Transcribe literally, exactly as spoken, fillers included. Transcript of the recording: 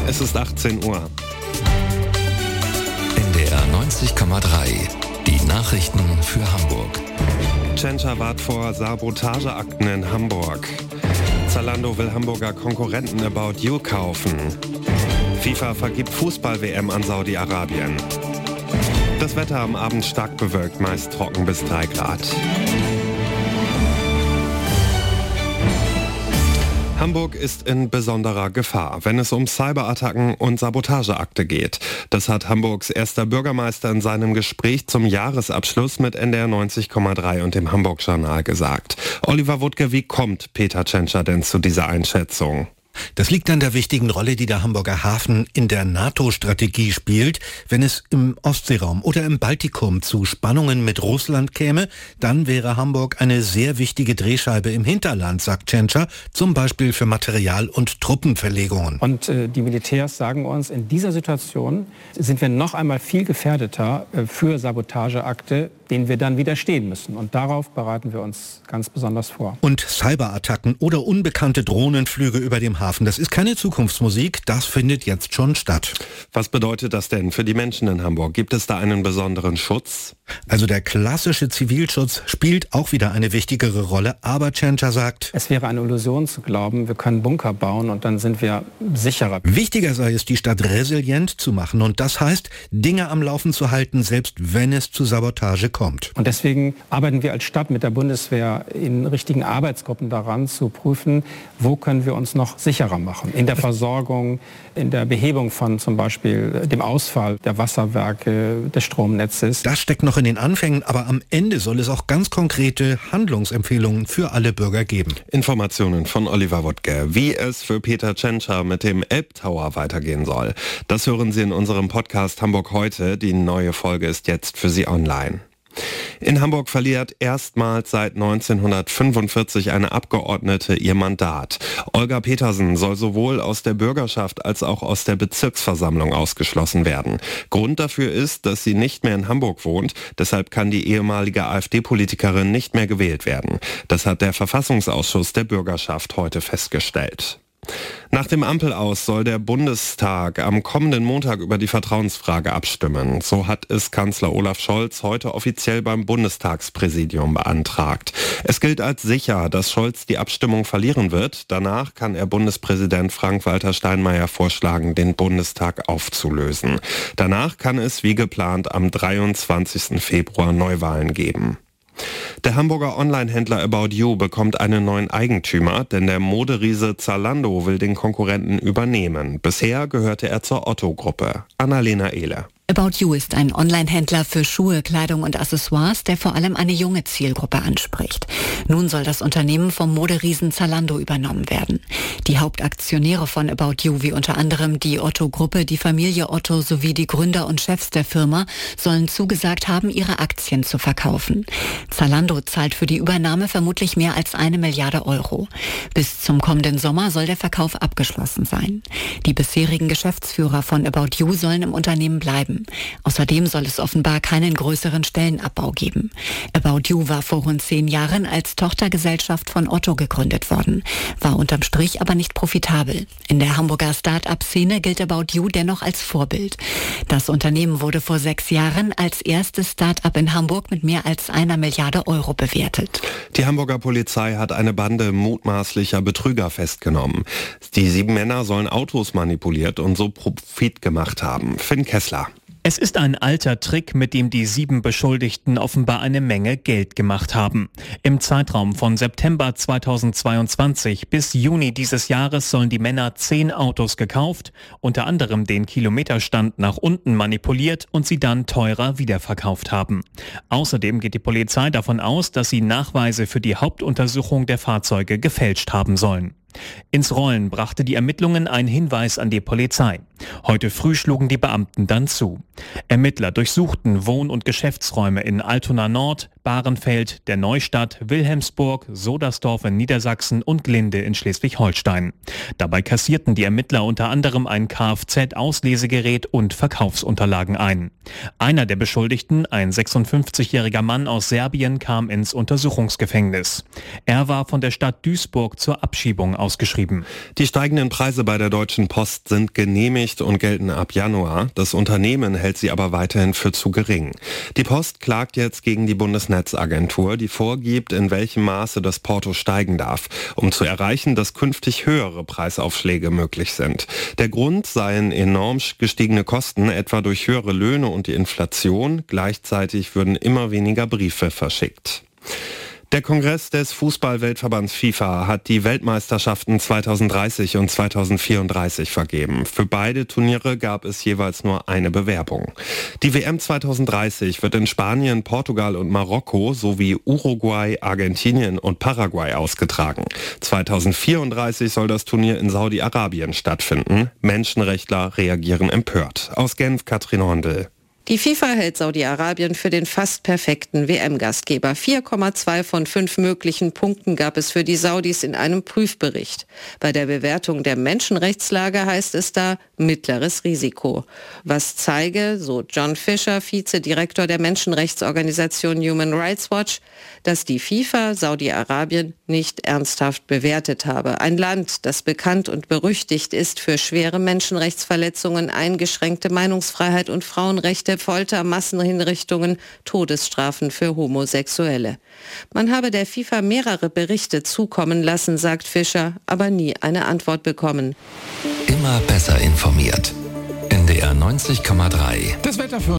Es ist achtzehn Uhr. N D R neunzig Komma drei. Die Nachrichten für Hamburg. Tschentscher warnt vor Sabotageakten in Hamburg. Zalando will Hamburger Konkurrenten About You kaufen. FIFA vergibt Fußball-W M an Saudi-Arabien. Das Wetter am Abend stark bewölkt, meist trocken bis drei Grad. Hamburg ist in besonderer Gefahr, wenn es um Cyberattacken und Sabotageakte geht. Das hat Hamburgs erster Bürgermeister in seinem Gespräch zum Jahresabschluss mit N D R neunzig Komma drei und dem Hamburg-Journal gesagt. Oliver Wuttke, wie kommt Peter Tschentscher denn zu dieser Einschätzung? Das liegt an der wichtigen Rolle, die der Hamburger Hafen in der NATO-Strategie spielt. Wenn es im Ostseeraum oder im Baltikum zu Spannungen mit Russland käme, dann wäre Hamburg eine sehr wichtige Drehscheibe im Hinterland, sagt Tschentscher, zum Beispiel für Material- und Truppenverlegungen. Und äh, die Militärs sagen uns, in dieser Situation sind wir noch einmal viel gefährdeter äh, für Sabotageakte, denen wir dann widerstehen müssen. Und darauf bereiten wir uns ganz besonders vor. Und Cyberattacken oder unbekannte Drohnenflüge über dem Hafen, das ist keine Zukunftsmusik, das findet jetzt schon statt. Was bedeutet das denn für die Menschen in Hamburg? Gibt es da einen besonderen Schutz? Also der klassische Zivilschutz spielt auch wieder eine wichtigere Rolle, aber Tschentscher sagt, es wäre eine Illusion zu glauben, wir können Bunker bauen und dann sind wir sicherer. Wichtiger sei es, die Stadt resilient zu machen und das heißt, Dinge am Laufen zu halten, selbst wenn es zu Sabotage kommt. Und deswegen arbeiten wir als Stadt mit der Bundeswehr in richtigen Arbeitsgruppen daran, zu prüfen, wo können wir uns noch sicherer machen. In der Versorgung, in der Behebung von zum Beispiel dem Ausfall der Wasserwerke, des Stromnetzes. Das steckt noch in den Anfängen, aber am Ende soll es auch ganz konkrete Handlungsempfehlungen für alle Bürger geben. Informationen von Oliver Wuttke. Wie es für Peter Tschentscher mit dem Elbtower weitergehen soll, das hören Sie in unserem Podcast Hamburg heute. Die neue Folge ist jetzt für Sie online. In Hamburg verliert erstmals seit neunzehnhundertfünfundvierzig eine Abgeordnete ihr Mandat. Olga Petersen soll sowohl aus der Bürgerschaft als auch aus der Bezirksversammlung ausgeschlossen werden. Grund dafür ist, dass sie nicht mehr in Hamburg wohnt. Deshalb kann die ehemalige AfD-Politikerin nicht mehr gewählt werden. Das hat der Verfassungsausschuss der Bürgerschaft heute festgestellt. Nach dem Ampelaus soll der Bundestag am kommenden Montag über die Vertrauensfrage abstimmen. So hat es Kanzler Olaf Scholz heute offiziell beim Bundestagspräsidium beantragt. Es gilt als sicher, dass Scholz die Abstimmung verlieren wird. Danach kann er Bundespräsident Frank-Walter Steinmeier vorschlagen, den Bundestag aufzulösen. Danach kann es wie geplant am dreiundzwanzigsten Februar Neuwahlen geben. Der Hamburger Online-Händler About You bekommt einen neuen Eigentümer, denn der Moderiese Zalando will den Konkurrenten übernehmen. Bisher gehörte er zur Otto-Gruppe. Annalena Ehle. About You ist ein Online-Händler für Schuhe, Kleidung und Accessoires, der vor allem eine junge Zielgruppe anspricht. Nun soll das Unternehmen vom Moderiesen Zalando übernommen werden. Die Hauptaktionäre von About You, wie unter anderem die Otto-Gruppe, die Familie Otto sowie die Gründer und Chefs der Firma, sollen zugesagt haben, ihre Aktien zu verkaufen. Zalando zahlt für die Übernahme vermutlich mehr als eine Milliarde Euro. Bis zum kommenden Sommer soll der Verkauf abgeschlossen sein. Die bisherigen Geschäftsführer von About You sollen im Unternehmen bleiben. Außerdem soll es offenbar keinen größeren Stellenabbau geben. About You war vor rund zehn Jahren als Tochtergesellschaft von Otto gegründet worden, war unterm Strich aber nicht profitabel. In der Hamburger Start-up-Szene gilt About You dennoch als Vorbild. Das Unternehmen wurde vor sechs Jahren als erstes Start-up in Hamburg mit mehr als einer Milliarde Euro bewertet. Die Hamburger Polizei hat eine Bande mutmaßlicher Betrüger festgenommen. Die sieben Männer sollen Autos manipuliert und so Profit gemacht haben. Finn Kessler. Es ist ein alter Trick, mit dem die sieben Beschuldigten offenbar eine Menge Geld gemacht haben. Im Zeitraum von September zweitausendzweiundzwanzig bis Juni dieses Jahres sollen die Männer zehn Autos gekauft, unter anderem den Kilometerstand nach unten manipuliert und sie dann teurer wiederverkauft haben. Außerdem geht die Polizei davon aus, dass sie Nachweise für die Hauptuntersuchung der Fahrzeuge gefälscht haben sollen. Ins Rollen brachte die Ermittlungen ein Hinweis an die Polizei. Heute früh schlugen die Beamten dann zu. Ermittler durchsuchten Wohn- und Geschäftsräume in Altona Nord, Bahrenfeld, der Neustadt, Wilhelmsburg, Sodersdorf in Niedersachsen und Glinde in Schleswig-Holstein. Dabei kassierten die Ermittler unter anderem ein Kfz-Auslesegerät und Verkaufsunterlagen ein. Einer der Beschuldigten, ein sechsundfünfzigjähriger Mann aus Serbien, kam ins Untersuchungsgefängnis. Er war von der Stadt Duisburg zur Abschiebung ausgeschrieben. Die steigenden Preise bei der Deutschen Post sind genehmigt und gelten ab Januar. Das Unternehmen hält sie aber weiterhin für zu gering. Die Post klagt jetzt gegen die Bundesnetzagentur, die vorgibt, in welchem Maße das Porto steigen darf, um zu erreichen, dass künftig höhere Preisaufschläge möglich sind. Der Grund seien enorm gestiegene Kosten, etwa durch höhere Löhne und die Inflation. Gleichzeitig würden immer weniger Briefe verschickt. Der Kongress des Fußball-Weltverbands FIFA hat die Weltmeisterschaften zweitausenddreißig und zweitausendvierunddreißig vergeben. Für beide Turniere gab es jeweils nur eine Bewerbung. Die W M zweitausenddreißig wird in Spanien, Portugal und Marokko sowie Uruguay, Argentinien und Paraguay ausgetragen. zweitausendvierunddreißig soll das Turnier in Saudi-Arabien stattfinden. Menschenrechtler reagieren empört. Aus Genf, Katrin Hondel. Die FIFA hält Saudi-Arabien für den fast perfekten W M-Gastgeber. vier Komma zwei von fünf möglichen Punkten gab es für die Saudis in einem Prüfbericht. Bei der Bewertung der Menschenrechtslage heißt es da mittleres Risiko. Was zeige, so John Fisher, Vizedirektor der Menschenrechtsorganisation Human Rights Watch, dass die FIFA Saudi-Arabien nicht ernsthaft bewertet habe. Ein Land, das bekannt und berüchtigt ist für schwere Menschenrechtsverletzungen, eingeschränkte Meinungsfreiheit und Frauenrechte, Folter, Massenhinrichtungen, Todesstrafen für Homosexuelle. Man habe der FIFA mehrere Berichte zukommen lassen, sagt Fischer, aber nie eine Antwort bekommen. Immer besser informiert. N D R neunzig Komma drei. Das Wetter für